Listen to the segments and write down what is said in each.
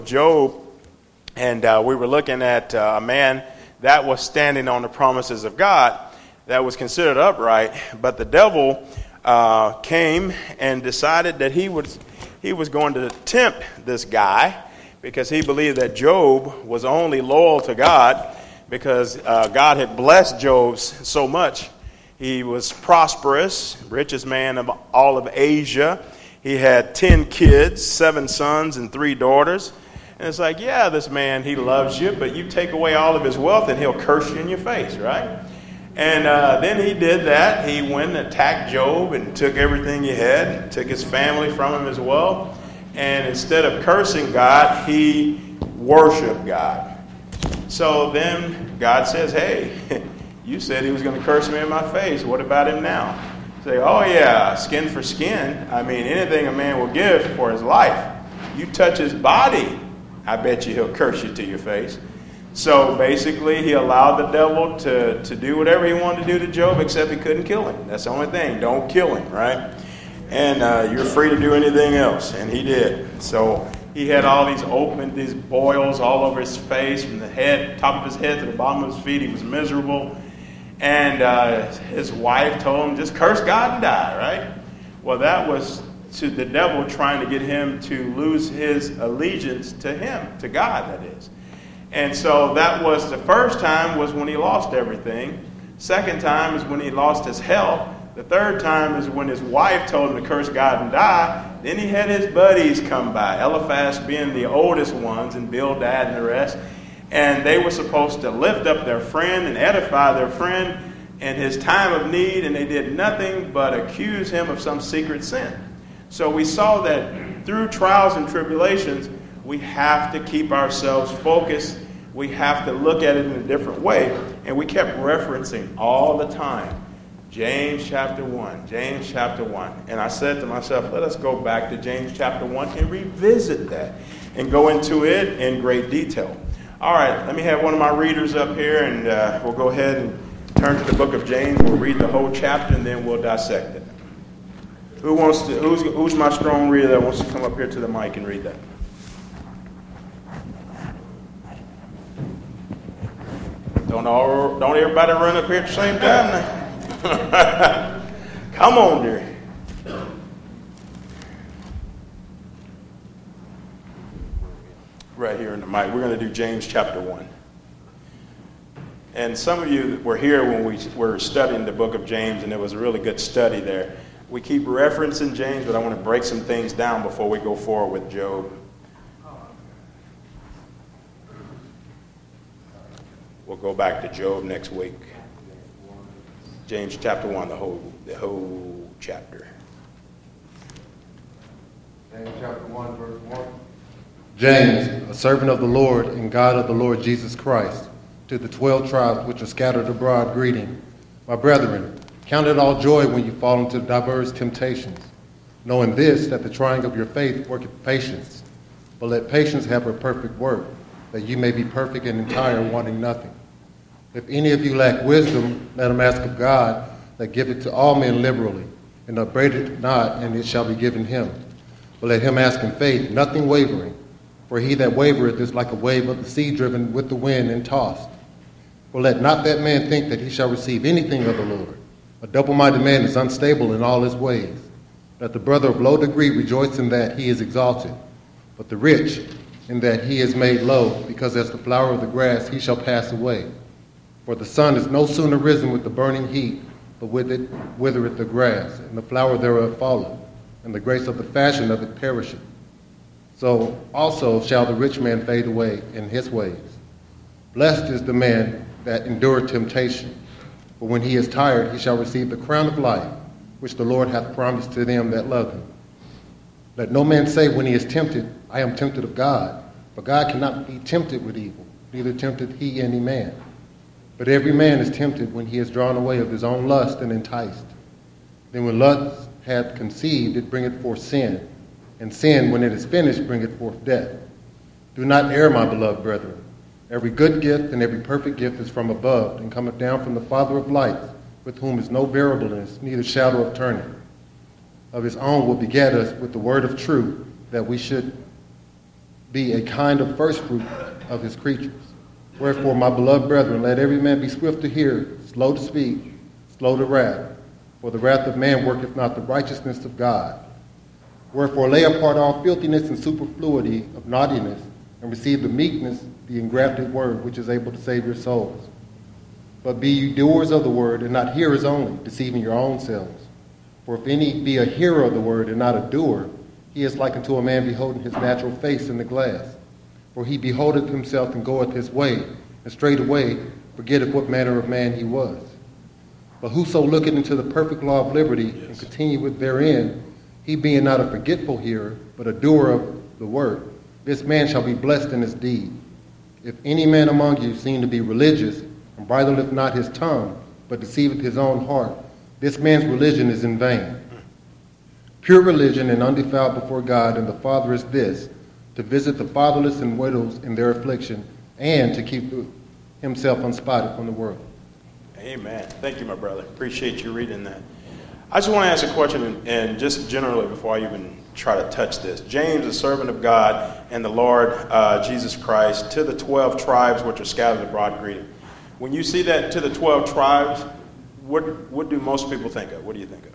Job, and we were looking at a man that was standing on the promises of God that was considered upright, but the devil came and decided that he was going to tempt this guy because he believed that Job was only loyal to God because God had blessed Job so much. He was prosperous, richest man of all of Asia. He had 10 kids, 7 sons and 3 daughters. And it's like, yeah, this man, he loves you, but you take away all of his wealth and he'll curse you in your face, right? And then he did that. He went and attacked Job and took everything he had, took his family from him as well. And instead of cursing God, he worshiped God. So then God says, hey, you said he was going to curse me in my face. What about him now? Say, oh yeah, skin for skin. I mean, anything a man will give for his life. You touch his body, I bet you he'll curse you to your face. So basically, he allowed the devil to do whatever he wanted to do to Job, except he couldn't kill him. That's the only thing. Don't kill him, right? And you're free to do anything else. And he did. So he had all these boils all over his face, from the head, top of his head to the bottom of his feet. He was miserable. And his wife told him, just curse God and die, right? Well, that was to the devil trying to get him to lose his allegiance to him, to God, that is. And so that was the first time was when he lost everything. Second time is when he lost his health. The third time is when his wife told him to curse God and die. Then he had his buddies come by, Eliphaz being the oldest ones, and Bildad and the rest. And they were supposed to lift up their friend and edify their friend in his time of need, and they did nothing but accuse him of some secret sin. So we saw that through trials and tribulations, we have to keep ourselves focused. We have to look at it in a different way. And we kept referencing all the time, James chapter 1, James chapter 1. And I said to myself, let us go back to James chapter 1 and revisit that and go into it in great detail. All right, let me have one of my readers up here, and we'll go ahead and turn to the book of James. We'll read the whole chapter, and then we'll dissect it. Who's my strong reader that wants to come up here to the mic and read that? Don't everybody run up here at the same time now. Come on, dear. Right here in the mic. We're going to do James chapter 1. And some of you were here when we were studying the book of James, and it was a really good study there. We keep referencing James, but I want to break some things down before we go forward with Job. We'll go back to Job next week. James chapter 1, the whole chapter. James chapter 1, verse 1. James, a servant of the Lord and God of the Lord Jesus Christ, to the 12 tribes which are scattered abroad, greeting. My brethren, count it all joy when you fall into diverse temptations, knowing this, that the trying of your faith worketh patience. But let patience have her perfect work, that you may be perfect and entire, wanting nothing. If any of you lack wisdom, let him ask of God, that giveth to all men liberally, and upbraideth not, and it shall be given him. But let him ask in faith, nothing wavering. For he that wavereth is like a wave of the sea driven with the wind and tossed. For let not that man think that he shall receive anything of the Lord. A double-minded man is unstable in all his ways. Let the brother of low degree rejoice in that he is exalted, but the rich in that he is made low, because as the flower of the grass he shall pass away. For the sun is no sooner risen with the burning heat, but with it withereth the grass, and the flower thereof falleth, and the grace of the fashion of it perisheth. So also shall the rich man fade away in his ways. Blessed is the man that endureth temptation, for when he is tired, he shall receive the crown of life, which the Lord hath promised to them that love him. Let no man say when he is tempted, I am tempted of God. For God cannot be tempted with evil, neither tempteth he any man. But every man is tempted when he is drawn away of his own lust and enticed. Then when lust hath conceived, it bringeth forth sin. And sin, when it is finished, bringeth forth death. Do not err, my beloved brethren. Every good gift and every perfect gift is from above, and cometh down from the Father of lights, with whom is no variableness, neither shadow of turning. Of his own will beget us with the word of truth, that we should be a kind of first fruit of his creatures. Wherefore, my beloved brethren, let every man be swift to hear, slow to speak, slow to wrath. For the wrath of man worketh not the righteousness of God. Wherefore, lay apart all filthiness and superfluity of naughtiness, and receive the meekness, the engrafted word, which is able to save your souls. But be ye doers of the word, and not hearers only, deceiving your own selves. For if any be a hearer of the word, and not a doer, he is like unto a man beholding his natural face in the glass. For he beholdeth himself and goeth his way, and straightway forgetteth what manner of man he was. But whoso looketh into the perfect law of liberty, and continueth therein, he being not a forgetful hearer, but a doer of the word, this man shall be blessed in his deed. If any man among you seem to be religious, and bridleth not his tongue, but deceiveth his own heart, this man's religion is in vain. Pure religion and undefiled before God and the Father is this, to visit the fatherless and widows in their affliction, and to keep himself unspotted from the world. Amen. Thank you, my brother. Appreciate you reading that. I just want to ask a question, and just generally before I even try to touch this. James, a servant of God and the Lord Jesus Christ, to the 12 tribes which are scattered abroad, greeting. When you see that to the 12 tribes, what do most people think of? What do you think of?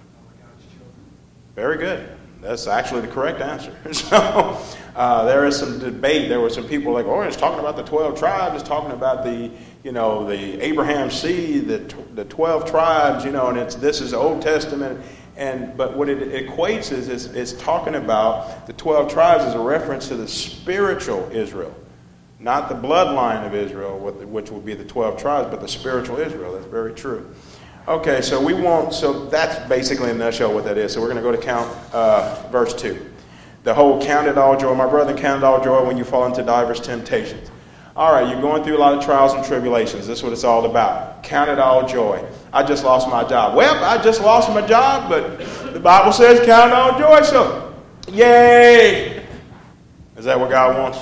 Very good. That's actually the correct answer. So there is some debate. There were some people like, oh, it's talking about the 12 tribes. It's talking about the Abraham seed, the 12 tribes, and this is Old Testament. But what it equates is it's talking about the 12 tribes as a reference to the spiritual Israel, not the bloodline of Israel, which would be the 12 tribes, but the spiritual Israel. That's very true. Okay, so that's basically in a nutshell what that is. So we're going to go to count verse 2. The whole count it all joy. My brethren, count it all joy when you fall into diverse temptations. All right, you're going through a lot of trials and tribulations. This is what it's all about. Count it all joy. I just lost my job. Well, I just lost my job, but the Bible says count it all joy, so yay! Is that what God wants?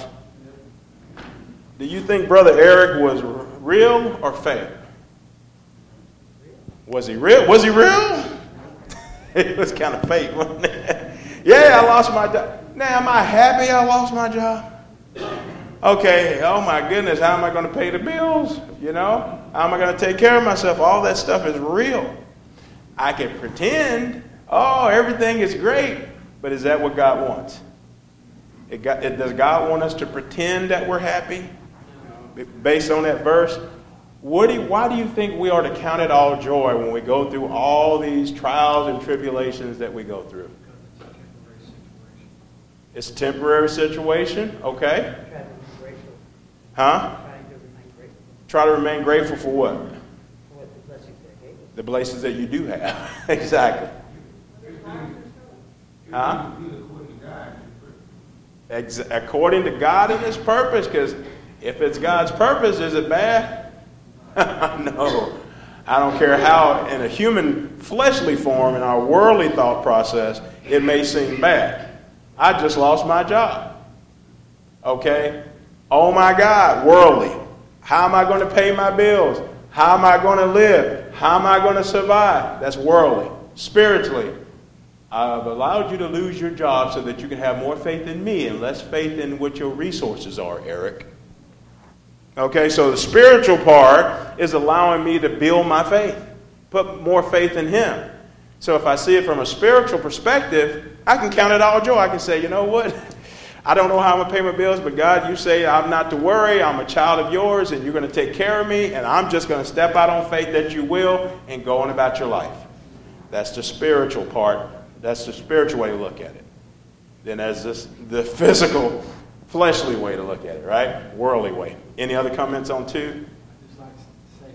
Do you think Brother Eric was real or fake? Was he real? Was he real? It was kind of fake, wasn't it? Yeah, I lost my job. Now, am I happy I lost my job? Okay, oh my goodness, how am I going to pay the bills? How am I going to take care of myself? All that stuff is real. I can pretend, everything is great, but is that what God wants? Does God want us to pretend that we're happy? Based on that verse? Why do you think we are to count it all joy when we go through all these trials and tribulations that we go through? It's a temporary situation, okay? Huh? Try to remain grateful for what? For the blessings that gave us. The blessings that you do have. Exactly. Huh? According to God and His purpose, because if it's God's purpose, is it bad? No. I don't care how, in a human fleshly form, in our worldly thought process, it may seem bad. I just lost my job. Okay? Oh my God, worldly. How am I going to pay my bills? How am I going to live? How am I going to survive? That's worldly. Spiritually, I've allowed you to lose your job so that you can have more faith in me and less faith in what your resources are, Eric. Okay, so the spiritual part is allowing me to build my faith, put more faith in Him. So if I see it from a spiritual perspective, I can count it all joy. I can say, you know what? I don't know how I'm going to pay my bills, but God, you say I'm not to worry. I'm a child of yours, and you're going to take care of me, and I'm just going to step out on faith that you will and go on about your life. That's the spiritual part. That's the spiritual way to look at it. Then there's the physical, fleshly way to look at it, right? Worldly way. Any other comments on 2? I'd just like to say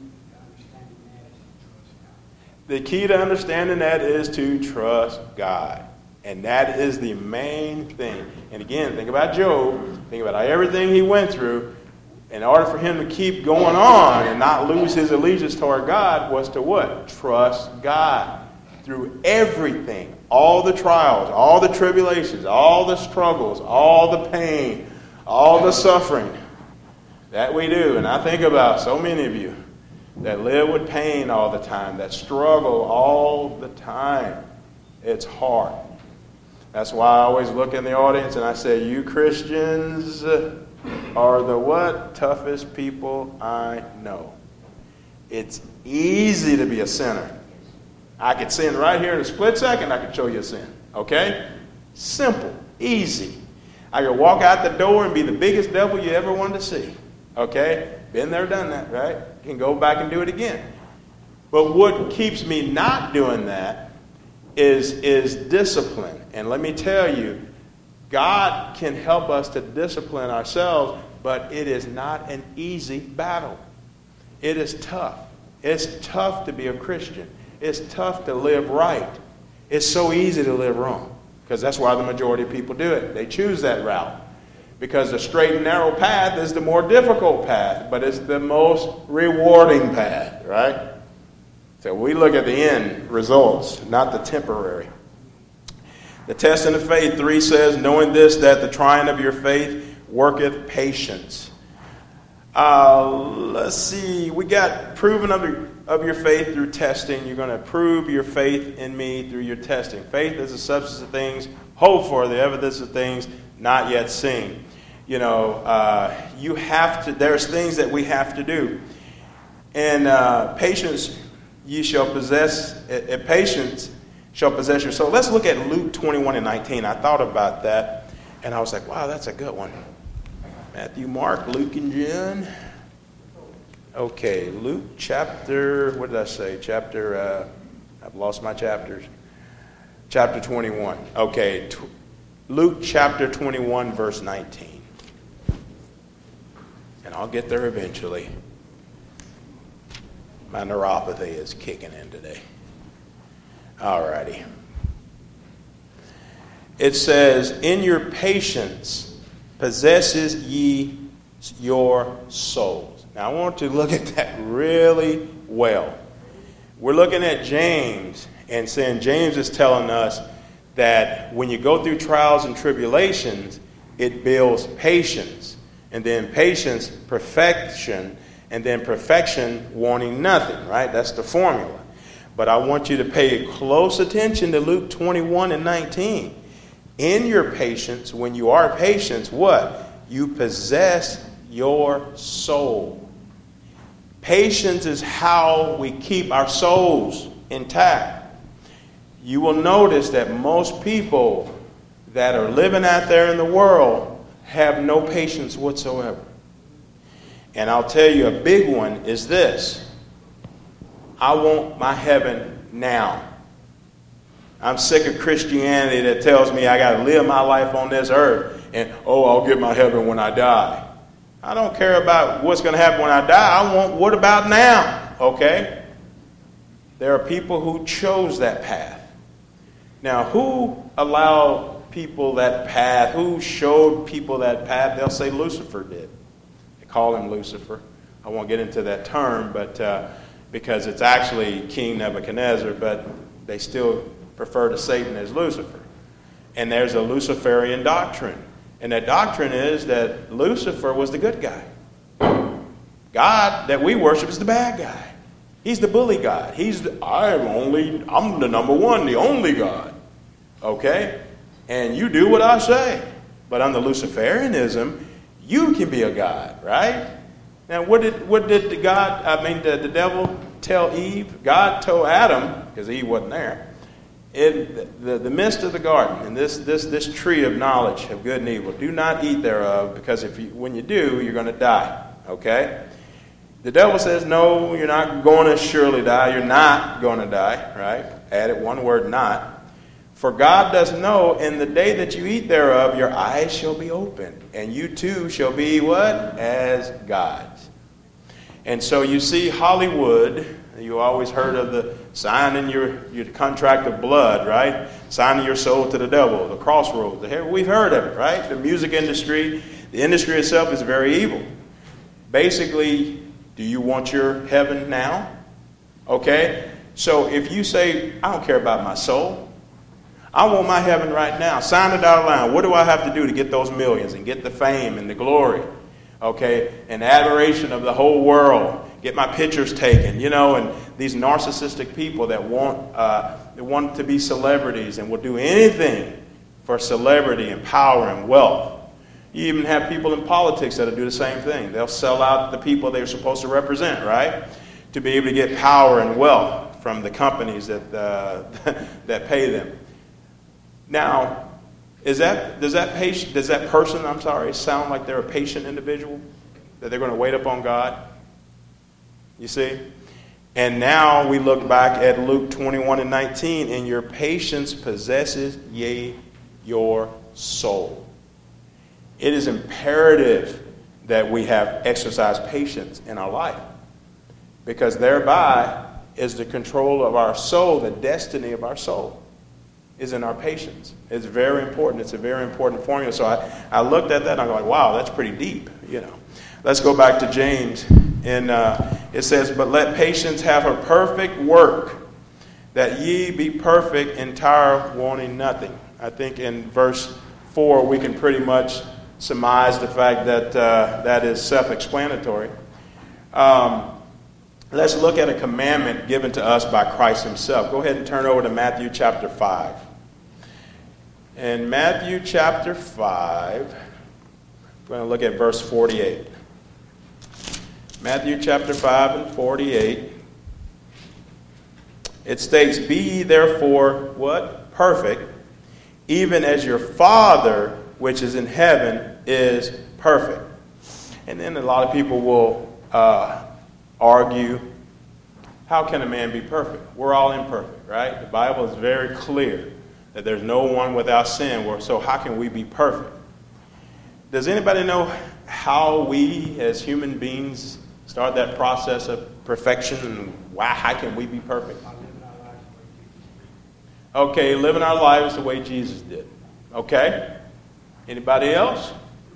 the key to understanding that is to trust God. And that is the main thing. And again, think about Job. Think about everything he went through. In order for him to keep going on and not lose his allegiance toward God was to what? Trust God. Through everything. All the trials, all the tribulations, all the struggles, all the pain, all the suffering. That we do. And I think about so many of you that live with pain all the time, that struggle all the time. It's hard. That's why I always look in the audience and I say, you Christians are the what? Toughest people I know. It's easy to be a sinner. I could sin right here in a split second. I could show you a sin. Okay? Simple. Easy. I could walk out the door and be the biggest devil you ever wanted to see. Okay? Been there, done that, right? Can go back and do it again. But what keeps me not doing that is discipline. And let me tell you, God can help us to discipline ourselves, but it is not an easy battle. It is tough. It's tough to be a Christian. It's tough to live right. It's so easy to live wrong, because that's why the majority of people do it. They choose that route, because the straight and narrow path is the more difficult path, but it's the most rewarding path, right? So we look at the end results, not the temporary. The testing of faith 3 says, knowing this, that the trying of your faith worketh patience. Let's see. We got proven of your faith through testing. You're going to prove your faith in me through your testing. Faith is the substance of things hoped for, the evidence of things not yet seen. You know, you have to. There's things that we have to do, and patience ye shall possess. Patience shall possess your soul. Let's look at Luke 21:19. I thought about that, and I was like, wow, that's a good one. Matthew, Mark, Luke, and John. Okay, Luke chapter, what did I say? Chapter, I've lost my chapters. Chapter 21. Okay, Luke chapter 21, verse 19. And I'll get there eventually. My neuropathy is kicking in today. Alrighty. It says, in your patience possesses ye your souls. Now I want to look at that really well. We're looking at James and saying James is telling us that when you go through trials and tribulations, it builds patience. And then patience, perfection, and then perfection, wanting nothing, right? That's the formula. But I want you to pay close attention to Luke 21:19. In your patience, when you are patient, what? You possess your soul. Patience is how we keep our souls intact. You will notice that most people that are living out there in the world have no patience whatsoever. And I'll tell you, a big one is this. I want my heaven now. I'm sick of Christianity that tells me I got to live my life on this earth and, I'll get my heaven when I die. I don't care about what's going to happen when I die. I want what about now, okay? There are people who chose that path. Now, who allowed people that path? Who showed people that path? They'll say Lucifer did. They call him Lucifer. I won't get into that term, but because it's actually King Nebuchadnezzar, but they still refer to Satan as Lucifer. And there's a Luciferian doctrine. And that doctrine is that Lucifer was the good guy. God that we worship is the bad guy. He's the bully God. I'm the number one, the only God. Okay? And you do what I say. But under Luciferianism, you can be a God, right? Now, what did the devil tell Eve? God told Adam, because Eve wasn't there, in the midst of the garden, and this tree of knowledge of good and evil, do not eat thereof, because when you do, you're going to die. Okay? The devil says, no, you're not going to surely die. You're not going to die, right? Added one word, not. For God does know, in the day that you eat thereof, your eyes shall be opened, and you too shall be what? As gods. And so you see Hollywood. You always heard of the signing your contract of blood, right? Signing your soul to the devil, the crossroads. We've heard of it, right? The music industry, the industry itself is very evil. Basically, do you want your heaven now? Okay? So if you say, I don't care about my soul. I want my heaven right now. Sign it out loud. What do I have to do to get those millions and get the fame and the glory? Okay? And the adoration of the whole world. Get my pictures taken, and these narcissistic people that want to be celebrities and will do anything for celebrity and power and wealth. You even have people in politics that'll do the same thing. They'll sell out the people they're supposed to represent, right? To be able to get power and wealth from the companies that that pay them. Now, does that person sound like they're a patient individual? That they're going to wait upon God? You see? And now we look back at Luke 21:19, and your patience possesses your soul. It is imperative that we have exercised patience in our life, because thereby is the control of our soul, the destiny of our soul is in our patience. It's very important. It's a very important formula. So I looked at that and I'm like, wow, that's pretty deep, Let's go back to James. And it says, but let patience have her perfect work, that ye be perfect, entire, wanting nothing. I think in verse 4 we can pretty much surmise the fact that that is self-explanatory. Let's look at a commandment given to us by Christ himself. Go ahead and turn over to Matthew chapter 5. In Matthew chapter 5, we're going to look at verse 48. Matthew chapter 5 and 48. It states, be ye therefore, what? Perfect, even as your Father which is in heaven is perfect. And then a lot of people will argue, how can a man be perfect? We're all imperfect, right? The Bible is very clear that there's no one without sin. So how can we be perfect? Does anybody know how we as human beings start that process of perfection, and how can we be perfect? Okay, living our lives the way Jesus did. Okay? Anybody else?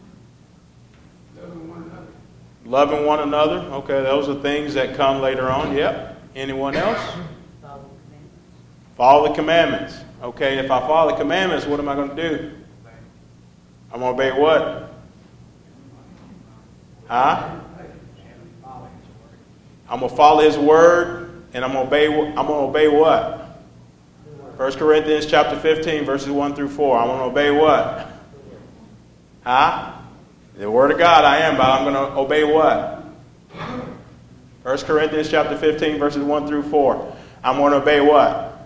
Loving one another. Okay, those are things that come later on. Yep. Anyone else? Follow the commandments. Okay, if I follow the commandments, what am I going to do? I'm going to obey what? Huh? I'm going to follow his word, and I'm going to obey what? 1 Corinthians chapter 15, verses 1 through 4. I'm going to obey what? Huh? The word of God I am, but I'm going to obey what? 1 Corinthians chapter 15, verses 1 through 4. I'm going to obey what?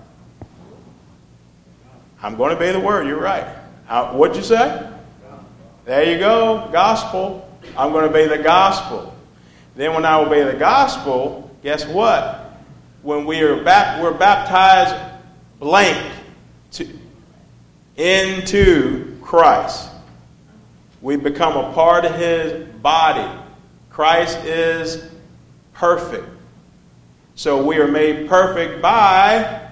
I'm going to obey the word. You're right. What'd you say? There you go. Gospel. I'm going to obey the gospel. Then when I obey the gospel, guess what? When we're baptized blank into Christ. We become a part of his body. Christ is perfect. So we are made perfect by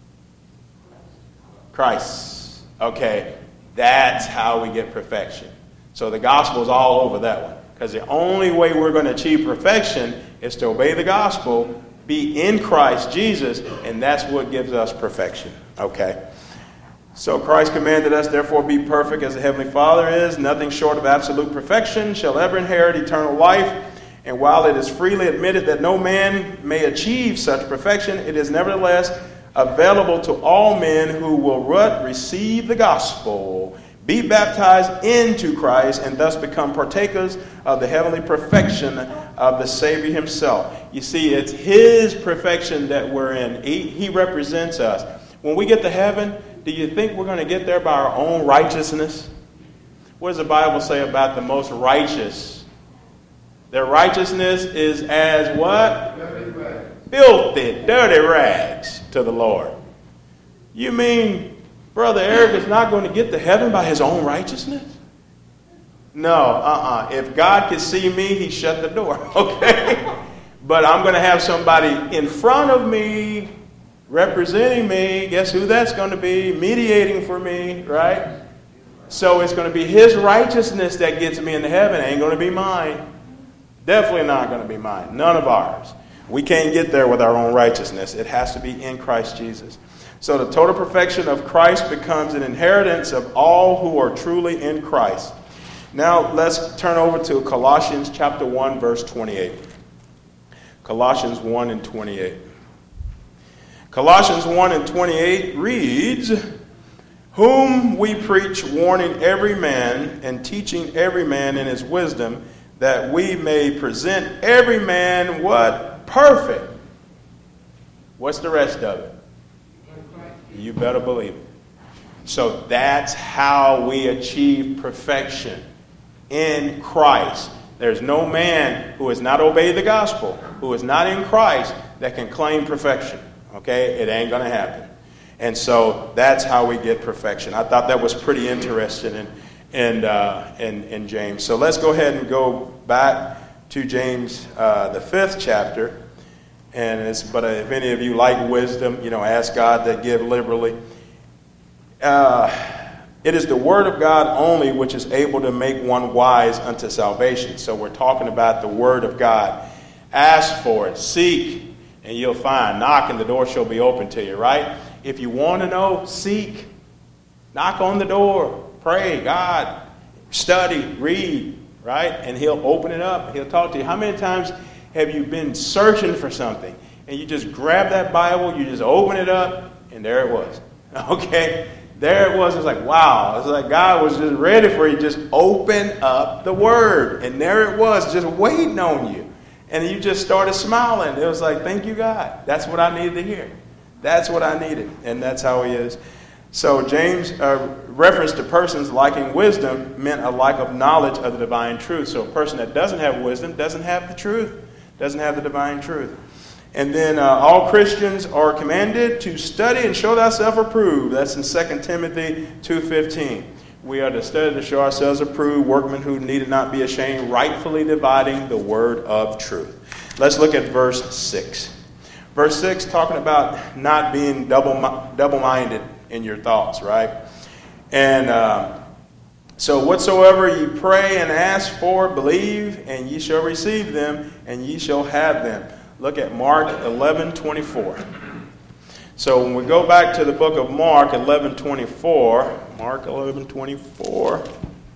Christ. Okay, that's how we get perfection. So the gospel is all over that one. Because the only way we're going to achieve perfection is to obey the gospel, be in Christ Jesus, and that's what gives us perfection. Okay? So Christ commanded us, therefore, be perfect as the Heavenly Father is. Nothing short of absolute perfection shall ever inherit eternal life. And while it is freely admitted that no man may achieve such perfection, it is nevertheless available to all men who will receive the gospel, be baptized into Christ, and thus become partakers of the heavenly perfection of the Savior himself. You see, it's his perfection that we're in. He represents us. When we get to heaven, do you think we're going to get there by our own righteousness? What does the Bible say about the most righteous? Their righteousness is as what? Filthy, dirty rags to the Lord. You mean Brother Eric is not going to get to heaven by his own righteousness? No, If God could see me, he'd shut the door, okay? But I'm going to have somebody in front of me, representing me. Guess who that's going to be? Mediating for me, right? So it's going to be his righteousness that gets me into heaven. It ain't going to be mine. Definitely not going to be mine. None of ours. We can't get there with our own righteousness. It has to be in Christ Jesus. So the total perfection of Christ becomes an inheritance of all who are truly in Christ. Now let's turn over to Colossians chapter 1, verse 28. Colossians 1 and 28. Colossians 1 and 28 reads, whom we preach, warning every man and teaching every man in his wisdom, that we may present every man what? Perfect. What's the rest of it? You better believe it. So that's how we achieve perfection in Christ. There's no man who has not obeyed the gospel, who is not in Christ, that can claim perfection. Okay? It ain't going to happen. And so that's how we get perfection. I thought that was pretty interesting in James. So let's go ahead and go back to James, the 5th chapter. But if any of you like wisdom, ask God to give liberally. It is the word of God only which is able to make one wise unto salvation. So we're talking about the word of God. Ask for it, seek, and you'll find. Knock, and the door shall be open to you, right? If you want to know, seek. Knock on the door. Pray, God. Study, read, right? And he'll open it up. He'll talk to you. How many times have you been searching for something and you just grab that Bible, you just open it up, and there it was? Okay? There it was. It's like, wow. It's like God was just ready for you. Just open up the Word. And there it was, just waiting on you. And you just started smiling. It was like, thank you, God. That's what I needed to hear. That's what I needed. And that's how he is. So James' reference to persons lacking wisdom meant a lack of knowledge of the divine truth. So a person that doesn't have wisdom doesn't have the truth, doesn't have the divine truth. And then all Christians are commanded to study and show thyself approved. That's in 2 Timothy 2:15. We are to study to show ourselves approved, workmen who needed not be ashamed, rightfully dividing the word of truth. Let's look at verse 6. Verse 6 talking about not being double-minded in your thoughts, right? And so whatsoever ye pray and ask for, believe, and ye shall receive them, and ye shall have them. Look at Mark 11:24. So when we go back to the book of Mark 11:24, Mark 11:24.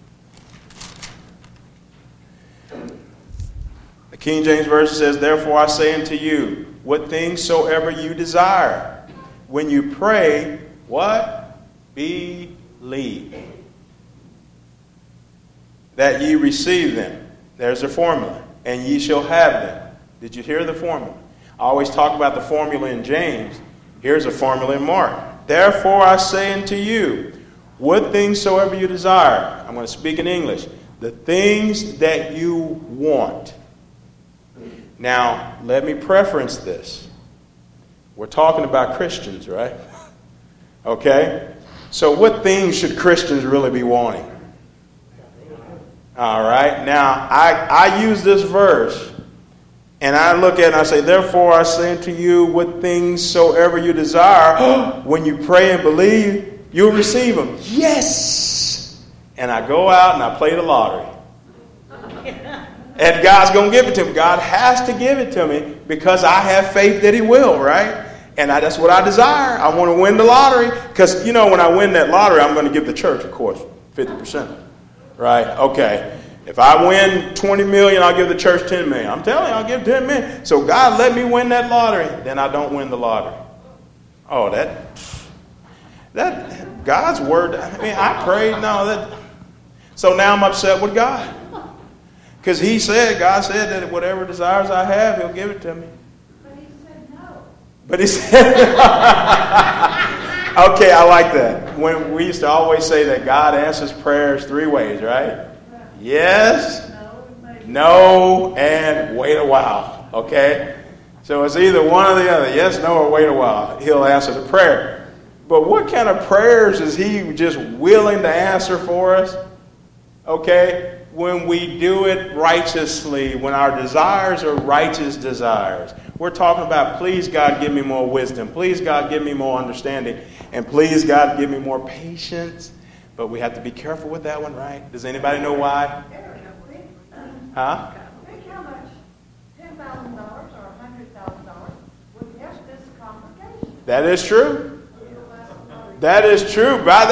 The King James Version says, therefore I say unto you, what things soever you desire, when you pray, what? Believe that ye receive them. There's a formula. And ye shall have them. Did you hear the formula? I always talk about the formula in James. Here's a formula in Mark. Therefore I say unto you, what things soever you desire. I'm going to speak in English. The things that you want. Now, let me preference this. We're talking about Christians, right? Okay? So what things should Christians really be wanting? All right. Now, I use this verse, and I look at it and I say, therefore I say unto you, what things soever you desire, when you pray and believe, you'll receive them. Yes! And I go out and I play the lottery. And God's going to give it to me. God has to give it to me because I have faith that he will, right? And that's what I desire. I want to win the lottery. Because, when I win that lottery, I'm going to give the church, of course, 50%. Right? Okay. If I win 20 million, I'll give the church 10 million. I'm telling you, I'll give 10 million. So God let me win that lottery. Then I don't win the lottery. Oh, that God's word. I prayed. So now I'm upset with God. Because God said that whatever desires I have, he'll give it to me. But he said okay, I like that. When we used to always say that God answers prayers 3 ways, right? Yes, no, and wait a while. Okay? So it's either one or the other. Yes, no, or wait a while. He'll answer the prayer. But what kind of prayers is he just willing to answer for us? Okay? When we do it righteously, when our desires are righteous desires. We're talking about, please, God, give me more wisdom. Please, God, give me more understanding. And please, God, give me more patience. But we have to be careful with that one, right? Does anybody know why? Huh? Think how much $10,000 or $100,000 would help this congregation. That is true. That is true, brother.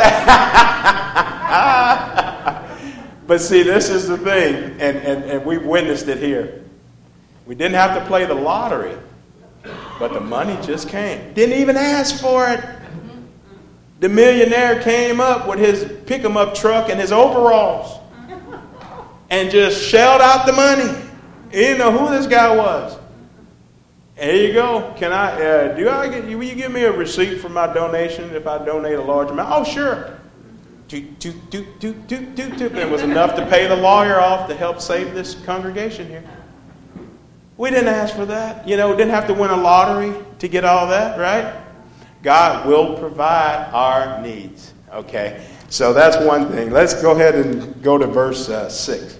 But see, this is the thing, and we've witnessed it here. We didn't have to play the lottery, but the money just came. Didn't even ask for it. The millionaire came up with his pick-em-up truck and his overalls and just shelled out the money. He didn't know who this guy was. And here you go. Will you give me a receipt for my donation if I donate a large amount? Oh, sure. It was enough to pay the lawyer off to help save this congregation here. We didn't ask for that. Didn't have to win a lottery to get all that, right? God will provide our needs. Okay, so that's one thing. Let's go ahead and go to verse 6.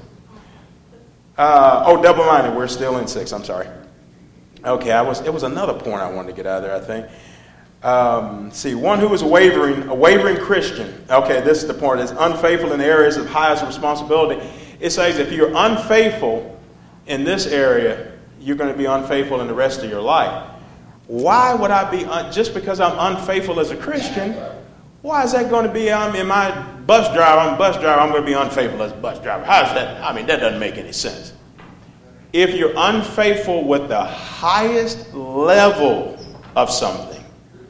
Double-minded. We're still in 6. I'm sorry. Okay, it was another point I wanted to get out of there, I think. One who is a wavering Christian. Okay, this is the point. Is unfaithful in the areas of highest responsibility. It says if you're unfaithful in this area, you're going to be unfaithful in the rest of your life. Why would I be, just because I'm unfaithful as a Christian, why is that going to be, I'm a bus driver, I'm going to be unfaithful as a bus driver? How's that? That doesn't make any sense. If you're unfaithful with the highest level of something,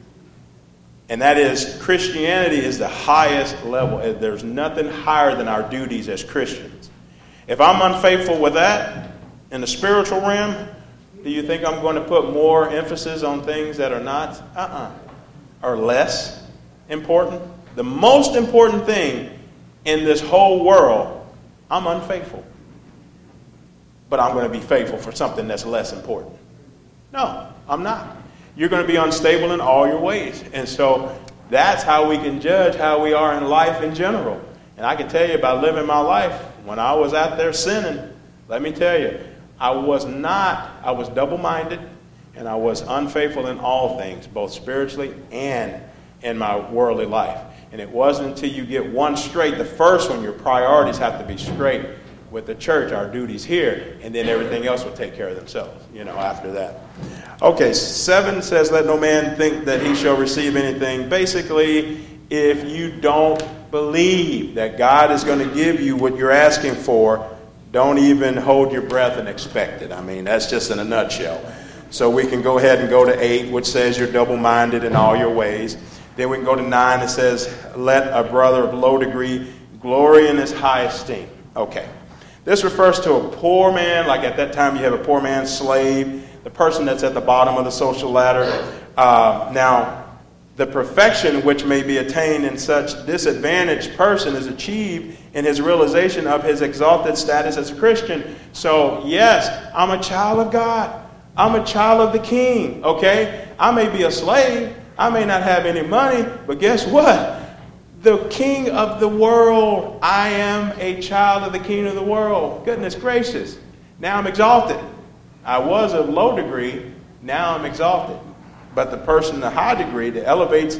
and that is Christianity is the highest level. There's nothing higher than our duties as Christians. If I'm unfaithful with that in the spiritual realm, do you think I'm going to put more emphasis on things that are not or less important? The most important thing in this whole world, I'm unfaithful. But I'm going to be faithful for something that's less important. No, I'm not. You're going to be unstable in all your ways. And so that's how we can judge how we are in life in general. And I can tell you about living my life. When I was out there sinning, let me tell you, I was double-minded, and I was unfaithful in all things, both spiritually and in my worldly life. And it wasn't until you get one straight, the first one, your priorities have to be straight with the church, our duties here, and then everything else will take care of themselves, after that. Okay, 7 says, let no man think that he shall receive anything. Basically, if you don't believe that God is going to give you what you're asking for, don't even hold your breath and expect it. That's just in a nutshell. So we can go ahead and go to 8, which says you're double-minded in all your ways. Then we can go to 9, that says, let a brother of low degree glory in his high esteem. Okay. This refers to a poor man, like at that time you have a poor man's slave, the person that's at the bottom of the social ladder. Now, the perfection which may be attained in such disadvantaged person is achieved in his realization of his exalted status as a Christian. So, yes, I'm a child of God. I'm a child of the King, okay? I may be a slave. I may not have any money, but guess what? The King of the world. I am a child of the King of the world. Goodness gracious. Now I'm exalted. I was of low degree. Now I'm exalted. But the person in the high degree, it elevates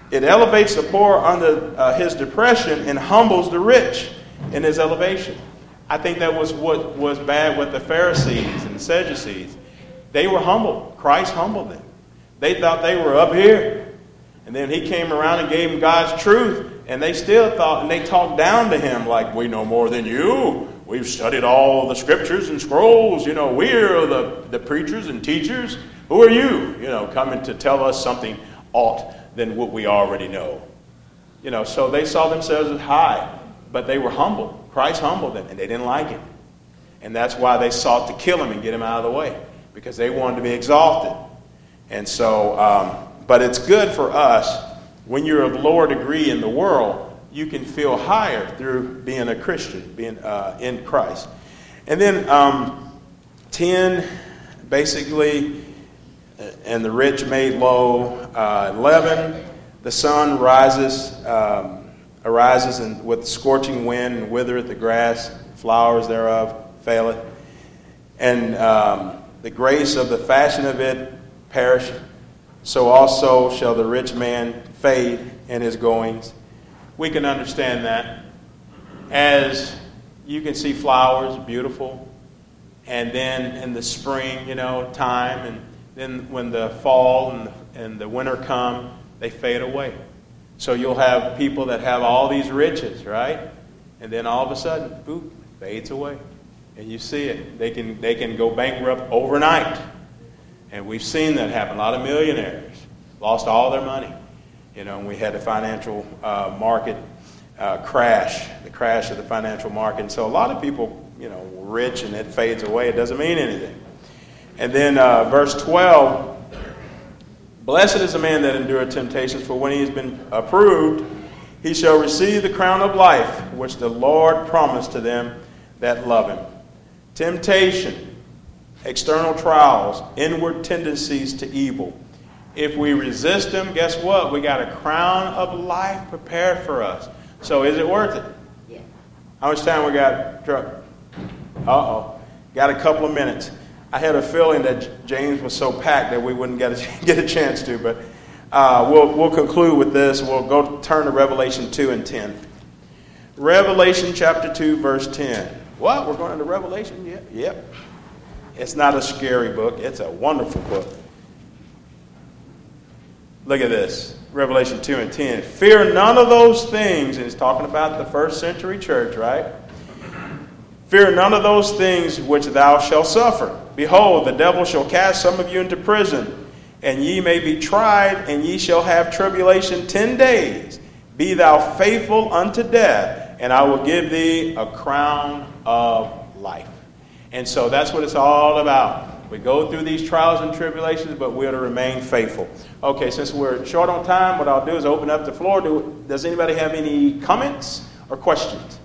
the poor under his depression and humbles the rich in his elevation. I think that was what was bad with the Pharisees and the Sadducees. They were humble. Christ humbled them. They thought they were up here. And then he came around and gave them God's truth. And they still thought, and they talked down to him like, we know more than you. We've studied all the scriptures and scrolls. We're the preachers and teachers. Who are you, coming to tell us something aught than what we already know? So they saw themselves as high, but they were humble. Christ humbled them, and they didn't like it. And that's why they sought to kill him and get him out of the way, because they wanted to be exalted. And so, but it's good for us, when you're of lower degree in the world, you can feel higher through being a Christian, being in Christ. And then 10, basically, and the rich made low. 11, the sun arises and with scorching wind and withereth the grass, flowers thereof faileth. And the grace of the fashion of it perish. So also shall the rich man fade in his goings. We can understand that. As you can see flowers, beautiful. And then in the spring, time, and then when the fall and the winter come, they fade away. So you'll have people that have all these riches, right? And then all of a sudden, boop, fades away. And you see it. They can go bankrupt overnight. And we've seen that happen. A lot of millionaires lost all their money. and we had the financial market crash, the crash of the financial market. And so a lot of people, were rich and it fades away. It doesn't mean anything. And then verse 12, blessed is the man that endureth temptations, for when he has been approved, he shall receive the crown of life, which the Lord promised to them that love him. Temptation, external trials, inward tendencies to evil. If we resist them, guess what? We got a crown of life prepared for us. So is it worth it? Yeah. How much time we got? Uh-oh. Got a couple of minutes. I had a feeling that James was so packed that we wouldn't get a chance to, but we'll conclude with this. We'll turn to Revelation 2 and 10. Revelation chapter 2, verse 10. What? We're going into Revelation? Yep. It's not a scary book. It's a wonderful book. Look at this. Revelation 2 and 10. Fear none of those things. And he's talking about the first century church, right? Fear none of those things which thou shalt suffer. Behold, the devil shall cast some of you into prison, and ye may be tried, and ye shall have tribulation 10 days. Be thou faithful unto death, and I will give thee a crown of life. And so that's what it's all about. We go through these trials and tribulations, but we're to remain faithful. Okay, since we're short on time, what I'll do is open up the floor. Does anybody have any comments or questions?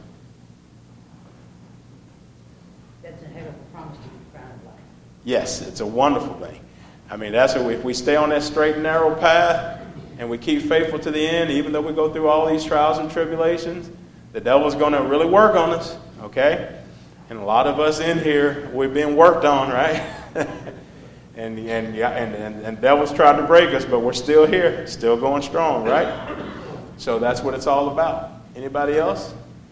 That's a hell of a promise to be crown of life. Yes, it's a wonderful thing. I mean, that's what if we stay on that straight and narrow path and we keep faithful to the end, even though we go through all these trials and tribulations, the devil's going to really work on us, okay? And a lot of us in here, we've been worked on, right? and devil's tried to break us, but we're still here, still going strong, right? So that's what it's all about. Anybody else?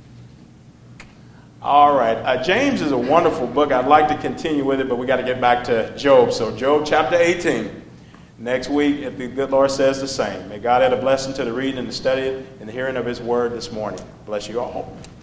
All right. James is a wonderful book. I'd like to continue with it, but we got to get back to Job. So Job chapter 18. Next week, if the good Lord says the same. May God add a blessing to the reading and the study and the hearing of his word this morning. Bless you all.